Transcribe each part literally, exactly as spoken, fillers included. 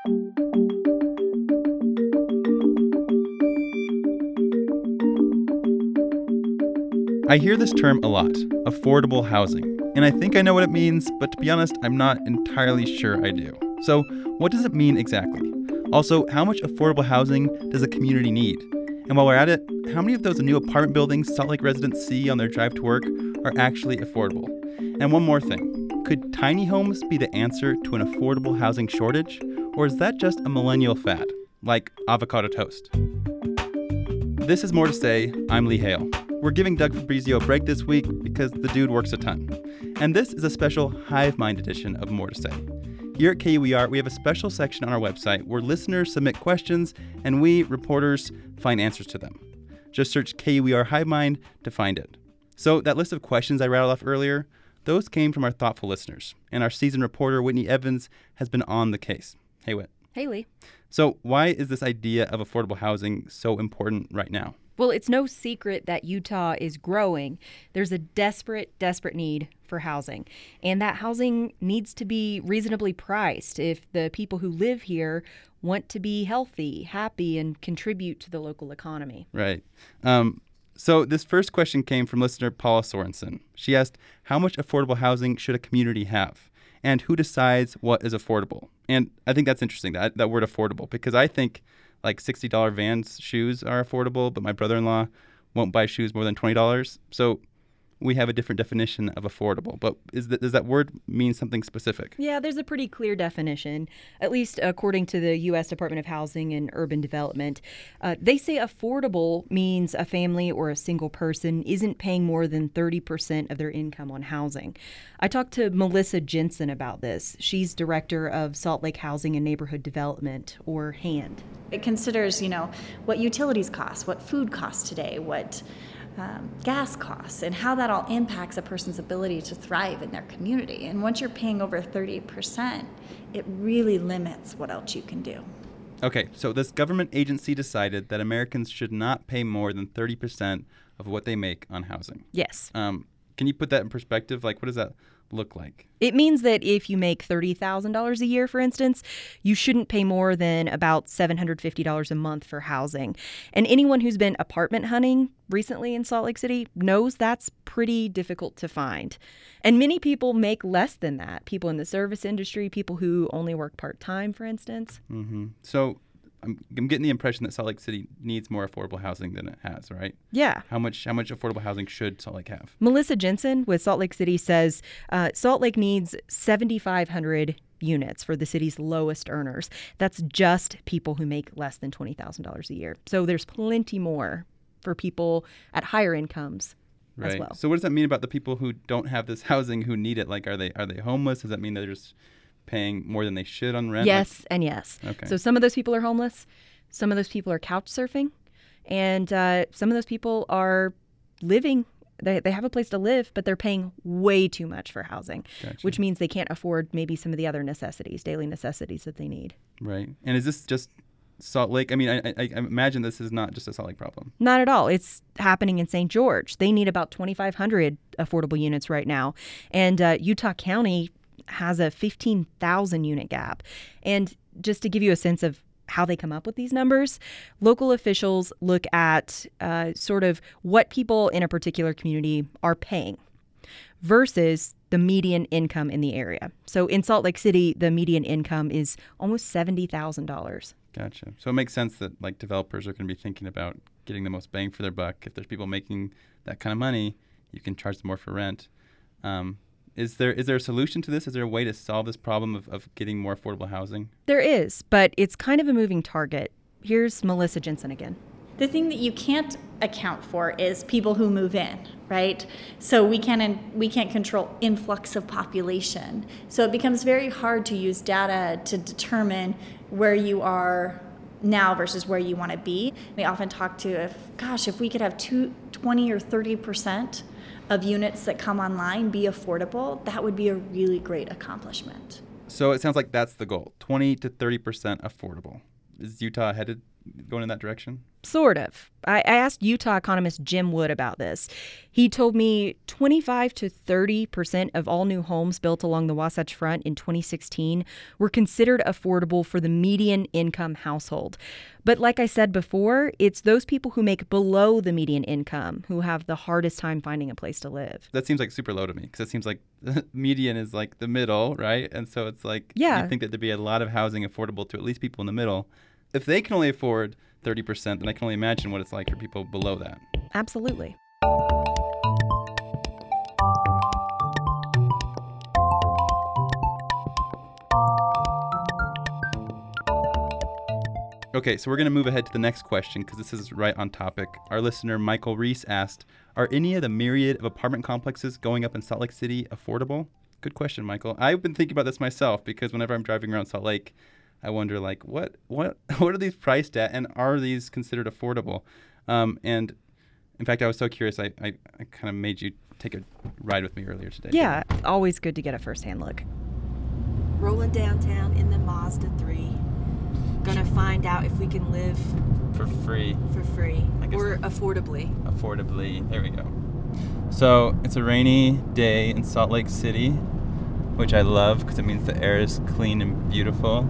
I hear this term a lot, affordable housing, and I think I know what it means, but to be honest, I'm not entirely sure I do. So, what does it mean exactly? Also, how much affordable housing does a community need? And while we're at it, how many of those new apartment buildings Salt Lake residents see on their drive to work are actually affordable? And one more thing, could tiny homes be the answer to an affordable housing shortage? Or is that just a millennial fad, like avocado toast? This is More to Say. I'm Lee Hale. We're giving Doug Fabrizio a break this week because the dude works a ton. And this is a special Hive Mind edition of More to Say. Here at K U E R, we have a special section on our website where listeners submit questions and we, reporters, find answers to them. Just search K U E R Hive Mind to find it. So that list of questions I rattled off earlier, those came from our thoughtful listeners. And our seasoned reporter, Whitney Evans, has been on the case. Hey, Whit. Hey, Lee. So why is this idea of affordable housing so important right now? Well, it's no secret that Utah is growing. There's a desperate, desperate need for housing. And that housing needs to be reasonably priced if the people who live here want to be healthy, happy, and contribute to the local economy. Right. Um, so this first question came from listener Paula Sorensen. She asked, how much affordable housing should a community have? And who decides what is affordable? And I think that's interesting, that, that word affordable, because I think like sixty dollars Vans shoes are affordable, but my brother-in-law won't buy shoes more than twenty dollars. So we have a different definition of affordable. But is that, does that word mean something specific? Yeah, there's a pretty clear definition, at least according to the U S Department of Housing and Urban Development. Uh, they say affordable means a family or a single person isn't paying more than thirty percent of their income on housing. I talked to Melissa Jensen about this. She's director of Salt Lake Housing and Neighborhood Development, or HAND. It considers, you know, what utilities cost, what food costs today, what Um, gas costs, and how that all impacts a person's ability to thrive in their community. And once you're paying over thirty percent, it really limits what else you can do. Okay, so this government agency decided that Americans should not pay more than thirty percent of what they make on housing. Yes. Um, can you put that in perspective? Like, what does that look like? It means that if you make thirty thousand dollars a year, for instance, you shouldn't pay more than about seven hundred fifty dollars a month for housing. And anyone who's been apartment hunting recently in Salt Lake City knows that's pretty difficult to find. And many people make less than that. People in the service industry, people who only work part-time, for instance. Mm-hmm. So I'm, I'm getting the impression that Salt Lake City needs more affordable housing than it has, right? Yeah. How much how much affordable housing should Salt Lake have? Melissa Jensen with Salt Lake City says uh, Salt Lake needs seven thousand five hundred units for the city's lowest earners. That's just people who make less than twenty thousand dollars a year. So there's plenty more for people at higher incomes right. as well. So what does that mean about the people who don't have this housing, who need it? Like, are they are they homeless? Does that mean they're just paying more than they should on rent? Yes, like, and yes. Okay. So some of those people are homeless. Some of those people are couch surfing. And uh, some of those people are living. They, they have a place to live, but they're paying way too much for housing, Gotcha. which means they can't afford maybe some of the other necessities, daily necessities that they need. Right. And is this just Salt Lake? I mean, I, I, I imagine this is not just a Salt Lake problem. Not at all. It's happening in Saint George. They need about twenty-five hundred affordable units right now. And uh, Utah County has a fifteen thousand unit gap. And just to give you a sense of how they come up with these numbers, local officials look at uh, sort of what people in a particular community are paying versus the median income in the area. So in Salt Lake City, the median income is almost seventy thousand dollars. Gotcha. So it makes sense that like developers are going to be thinking about getting the most bang for their buck. If there's people making that kind of money, you can charge them more for rent. Um, is there is there a solution to this? Is there a way to solve this problem of, of getting more affordable housing? There is, but it's kind of a moving target. Here's Melissa Jensen again. The thing that you can't account for is people who move in, right? So we can't we can't control influx of population. So it becomes very hard to use data to determine where you are now versus where you want to be. We often talk to, if gosh, if we could have two, twenty or thirty percent of units that come online be affordable, that would be a really great accomplishment. So it sounds like that's the goal, twenty to thirty percent affordable. Is Utah headed going in that direction? Sort of. I, I asked Utah economist Jim Wood about this. He told me twenty-five to thirty percent of all new homes built along the Wasatch Front in twenty sixteen were considered affordable for the median income household. But like I said before, it's those people who make below the median income who have the hardest time finding a place to live. That seems like super low to me, because it seems like the median is like the middle, right? And so it's like, yeah. you think that there'd be a lot of housing affordable to at least people in the middle. If they can only afford thirty percent, then I can only imagine what it's like for people below that. Absolutely. Okay, so we're going to move ahead to the next question because this is right on topic. Our listener, Michael Reese, asked, are any of the myriad of apartment complexes going up in Salt Lake City affordable? Good question, Michael. I've been thinking about this myself because whenever I'm driving around Salt Lake, I wonder, like, what what what are these priced at, and are these considered affordable? Um, and, in fact, I was so curious, I, I, I kind of made you take a ride with me earlier today. Yeah, always good to get a first-hand look. Rolling downtown in the Mazda three. Gonna find out if we can live For free. for free I guess- or affordably. Affordably. There we go. So, it's a rainy day in Salt Lake City, which I love because it means the air is clean and beautiful.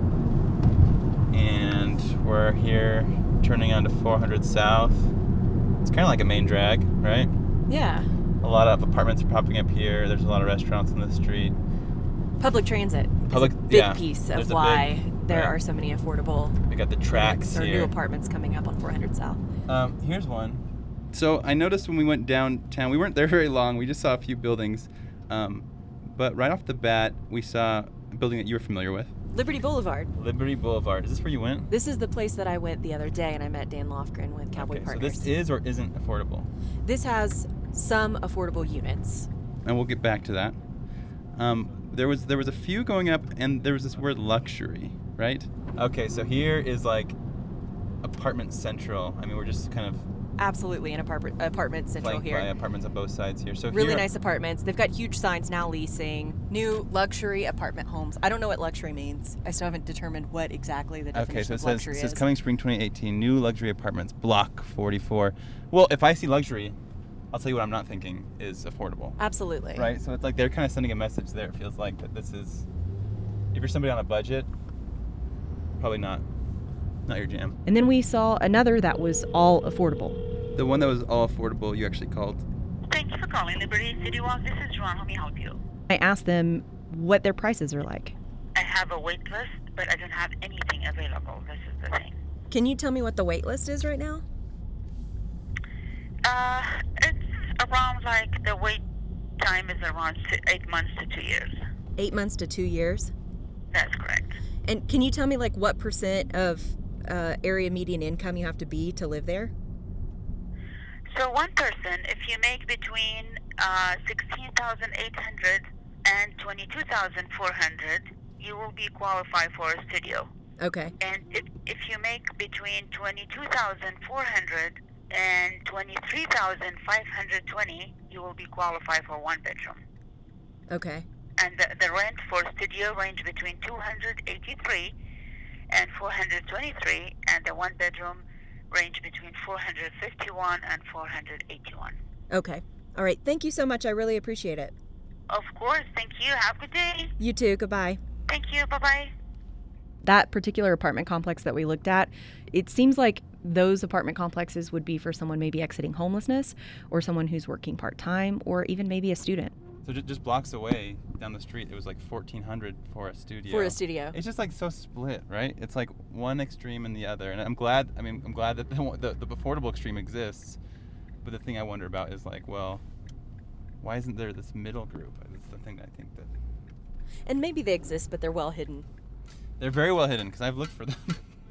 And we're here turning onto four hundred South. It's kind of like a main drag, right? Yeah. A lot of apartments are popping up here. There's a lot of restaurants on the street. Public transit Public- is a big yeah, piece there's of a why big- there right. are so many affordable We got the tracks units or here. new apartments coming up on four hundred South. Um, here's one. So I noticed when we went downtown, we weren't there very long. We just saw a few buildings. Um, but right off the bat, we saw a building that you were familiar with. Liberty Boulevard. Liberty Boulevard. Is this where you went? This is the place that I went the other day, and I met Dan Lofgren with Cowboy okay, Partners. so this is or isn't affordable? This has some affordable units. And we'll get back to that. Um, there was there was a few going up, and there was this word luxury, right? Okay, so here is like apartment central. I mean, we're just kind of Absolutely, an apartment apartment central flanked here. by apartments on both sides here. So Really here, nice apartments. They've got huge signs now leasing. New luxury apartment homes. I don't know what luxury means. I still haven't determined what exactly the definition Okay, so it of says, luxury it says is. coming spring twenty eighteen, new luxury apartments, block forty-four. Well, if I see luxury, I'll tell you what I'm not thinking is affordable. Absolutely. Right? So it's like they're kind of sending a message there. It feels like that this is, if you're somebody on a budget, probably not, not your jam. And then we saw another that was all affordable. The one that was all affordable, you actually called. Thank you for calling Liberty City Walk. This is Joan. How may I help you? I asked them what their prices are like. I have a wait list, but I don't have anything available. This is the thing. Can you tell me what the wait list is right now? Uh, it's around like the wait time is around si- eight months to two years. Eight months to two years. That's correct. And can you tell me like what percent of uh, area median income you have to be to live there? So one person, if you make between uh, sixteen thousand eight hundred and twenty-two thousand four hundred, you will be qualified for a studio. Okay. And if, if you make between twenty-two thousand four hundred and twenty-three thousand five hundred twenty, you will be qualified for one bedroom. Okay. And the, the rent for studio range between two hundred eighty-three and four hundred twenty-three, and the one bedroom range between four hundred fifty-one and four hundred eighty-one. Okay. All right. Thank you so much. I really appreciate it. Of course. Thank you. Have a good day. You too. Goodbye. Thank you. Bye-bye. That particular apartment complex that we looked at, it seems like those apartment complexes would be for someone maybe exiting homelessness or someone who's working part-time or even maybe a student. So ju- just blocks away down the street, it was like fourteen hundred for a studio. For a studio. It's just like so split, right? It's like one extreme and the other. And I'm glad, I mean, I'm glad that the, the, the affordable extreme exists. But the thing I wonder about is like, well, why isn't there this middle group? That's the thing I think that And maybe they exist, but they're well hidden. they're very well hidden because I've looked for them.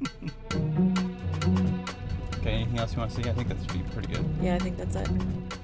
Okay, anything else you want to see? I think that should be pretty good. Yeah, I think that's it.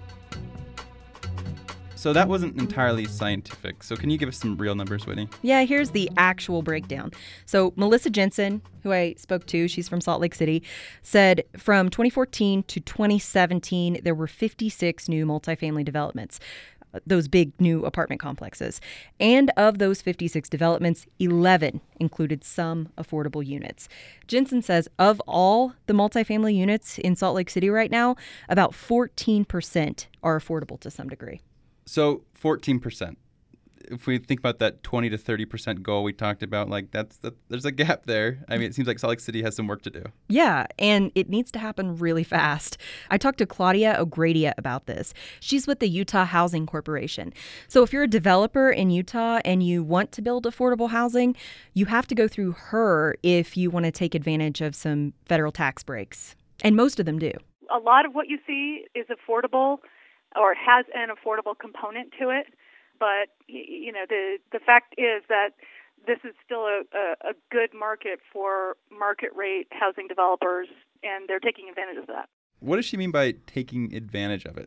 So that wasn't entirely scientific. So can you give us some real numbers, Whitney? Yeah, here's the actual breakdown. So Melissa Jensen, who I spoke to, she's from Salt Lake City, said from twenty fourteen to twenty seventeen, there were fifty-six new multifamily developments. those big new apartment complexes. And of those fifty-six developments, eleven included some affordable units. Jensen says of all the multifamily units in Salt Lake City right now, about fourteen percent are affordable to some degree. So fourteen percent. If we think about that twenty to thirty percent goal we talked about, like that's that, there's a gap there. I mean, it seems like Salt Lake City has some work to do. Yeah, and it needs to happen really fast. I talked to Claudia O'Gradia about this. She's with the Utah Housing Corporation. So if you're a developer in Utah and you want to build affordable housing, you have to go through her if you want to take advantage of some federal tax breaks. And most of them do. A lot of what you see is affordable or has an affordable component to it. But, you know, the, the fact is that this is still a, a, a good market for market rate housing developers, and they're taking advantage of that. What does she mean by taking advantage of it?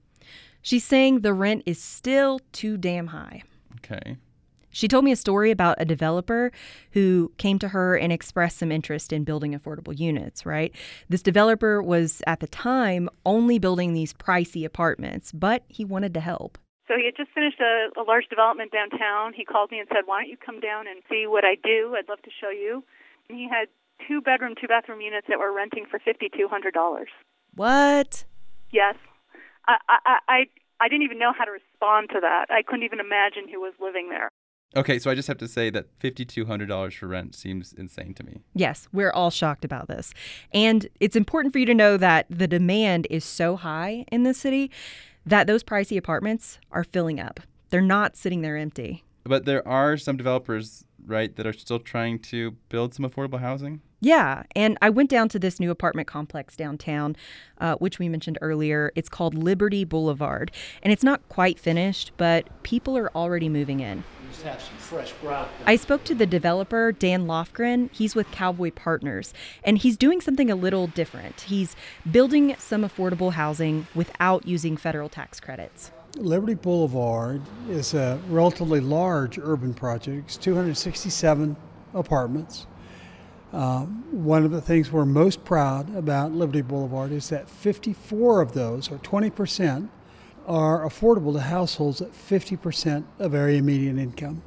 She's saying the rent is still too damn high. Okay. She told me a story about a developer who came to her and expressed some interest in building affordable units, right? This developer was, at the time, only building these pricey apartments, but he wanted to help. So he had just finished a, a large development downtown. He called me and said, why don't you come down and see what I do? I'd love to show you. And he had two bedroom, two bathroom units that were renting for five thousand two hundred dollars. What? Yes. I, I, I, I didn't even know how to respond to that. I couldn't even imagine who was living there. Okay, so I just have to say that five thousand two hundred dollars for rent seems insane to me. Yes, we're all shocked about this. And it's important for you to know that the demand is so high in this city that those pricey apartments are filling up. They're not sitting there empty. But there are some developers, right, that are still trying to build some affordable housing? Yeah, and I went down to this new apartment complex downtown, uh, which we mentioned earlier. It's called Liberty Boulevard, and it's not quite finished, but people are already moving in. Just have some fresh growth. I spoke to the developer, Dan Lofgren. He's with Cowboy Partners, and he's doing something a little different. He's building some affordable housing without using federal tax credits. Liberty Boulevard is a relatively large urban project. It's two hundred sixty-seven apartments. Um, one of the things we're most proud about Liberty Boulevard is that fifty-four of those, or twenty percent, are affordable to households at fifty percent of area median income.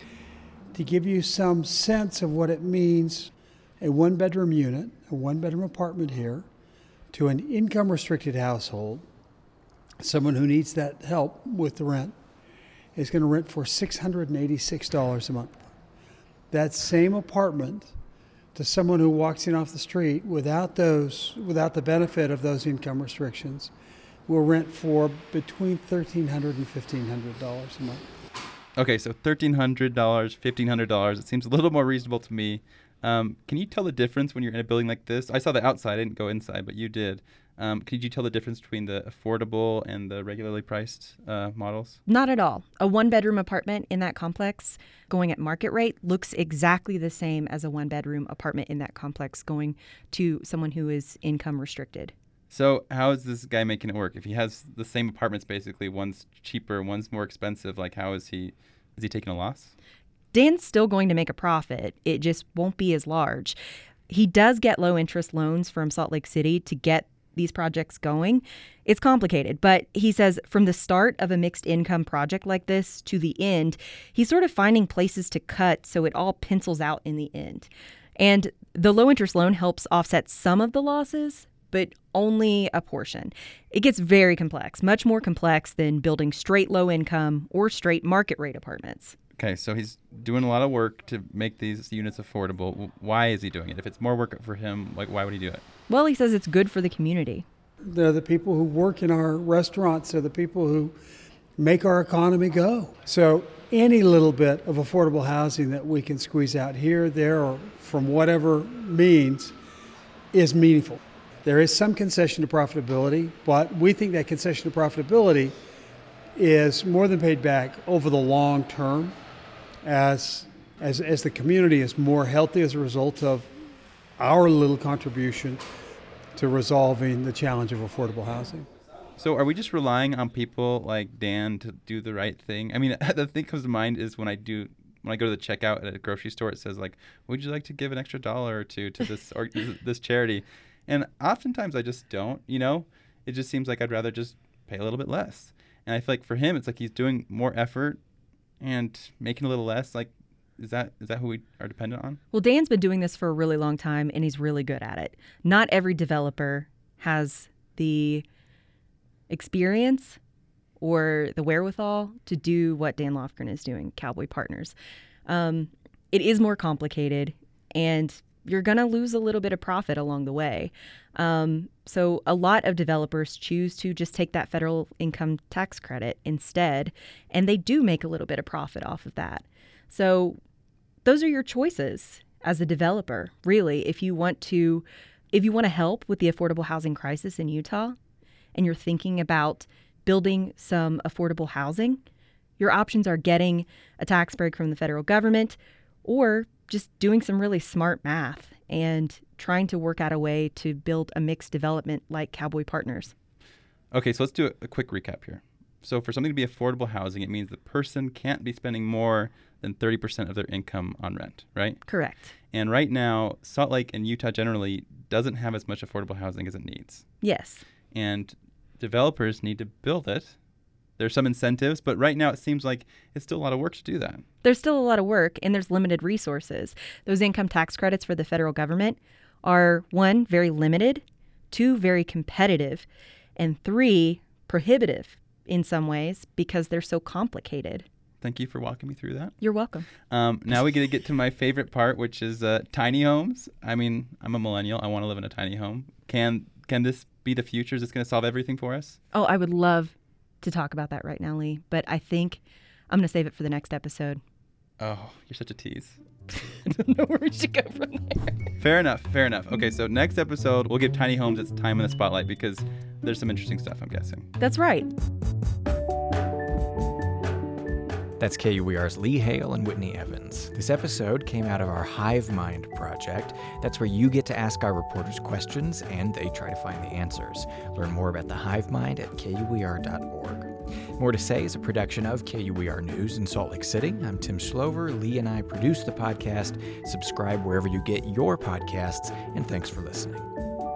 To give you some sense of what it means, a one-bedroom unit, a one-bedroom apartment here, to an income-restricted household, someone who needs that help with the rent, is going to rent for six hundred eighty-six dollars a month. That same apartment to someone who walks in off the street without those, without the benefit of those income restrictions, will rent for between thirteen hundred dollars and fifteen hundred dollars a month. Okay, so thirteen hundred dollars, fifteen hundred dollars. It seems a little more reasonable to me. Um, can you tell the difference when you're in a building like this? I saw the outside, I didn't go inside, but you did. Um, could you tell the difference between the affordable and the regularly priced uh, models? Not at all. A one-bedroom apartment in that complex going at market rate looks exactly the same as a one-bedroom apartment in that complex going to someone who is income restricted. So how is this guy making it work? If he has the same apartments, basically, one's cheaper, one's more expensive, like how is he, is he taking a loss? Dan's still going to make a profit. It just won't be as large. He does get low-interest loans from Salt Lake City to get these projects going. It's complicated, but he says from the start of a mixed income project like this to the end, he's sort of finding places to cut so it all pencils out in the end. And the low-interest loan helps offset some of the losses, but only a portion. It gets very complex, much more complex than building straight low income or straight market rate apartments. Okay, so he's doing a lot of work to make these units affordable. Why is he doing it? If it's more work for him, like why would he do it? Well, he says it's good for the community. They're the people who work in our restaurants. They're the people who make our economy go. So any little bit of affordable housing that we can squeeze out here, there, or from whatever means is meaningful. There is some concession to profitability, but we think that concession to profitability is more than paid back over the long term as, as, as the community is more healthy as a result of our little contribution to resolving the challenge of affordable housing. So are we just relying on people like Dan to do the right thing? I mean, the thing that comes to mind is when I do when I go to the checkout at a grocery store, it says like, would you like to give an extra dollar or two to this or this charity? And oftentimes I just don't, you know, it just seems like I'd rather just pay a little bit less. And I feel like for him, it's like he's doing more effort and making a little less. Like, is that is that who we are dependent on? Well, Dan's been doing this for a really long time, and he's really good at it. Not every developer has the experience or the wherewithal to do what Dan Lofgren is doing, Cowboy Partners. Um, it is more complicated, and you're going to lose a little bit of profit along the way. Um, so a lot of developers choose to just take that federal income tax credit instead, and they do make a little bit of profit off of that. So those are your choices as a developer, really. If you want to, if you want to help with the affordable housing crisis in Utah, and you're thinking about building some affordable housing, your options are getting a tax break from the federal government or just doing some really smart math and trying to work out a way to build a mixed development like Cowboy Partners. Okay, so let's do a, a quick recap here. So for something to be affordable housing, it means the person can't be spending more than thirty percent of their income on rent, right? Correct. And right now, Salt Lake and Utah generally doesn't have as much affordable housing as it needs. Yes. And developers need to build it. There's some incentives, but right now it seems like it's still a lot of work to do that. There's still a lot of work, and there's limited resources. Those income tax credits for the federal government are, one, very limited, two, very competitive, and three, prohibitive in some ways because they're so complicated. Thank you for walking me through that. You're welcome. Um, now we get to get to my favorite part, which is uh, tiny homes. I mean, I'm a millennial. I want to live in a tiny home. Can can this be the future? Is this going to solve everything for us? Oh, I would love to talk about that right now, Lee, but I think I'm going to save it for the next episode. Oh, you're such a tease. I don't know where we should go from there. Fair enough. Fair enough. Okay, so next episode, we'll give tiny homes its time in the spotlight because there's some interesting stuff, I'm guessing. That's right. That's K U E R's Lee Hale and Whitney Evans. This episode came out of our Hive Mind project. That's where you get to ask our reporters questions and they try to find the answers. Learn more about the Hive Mind at K U E R dot org. More to Say is a production of K U E R News in Salt Lake City. I'm Tim Schlover. Lee and I produce the podcast. Subscribe wherever you get your podcasts, and thanks for listening.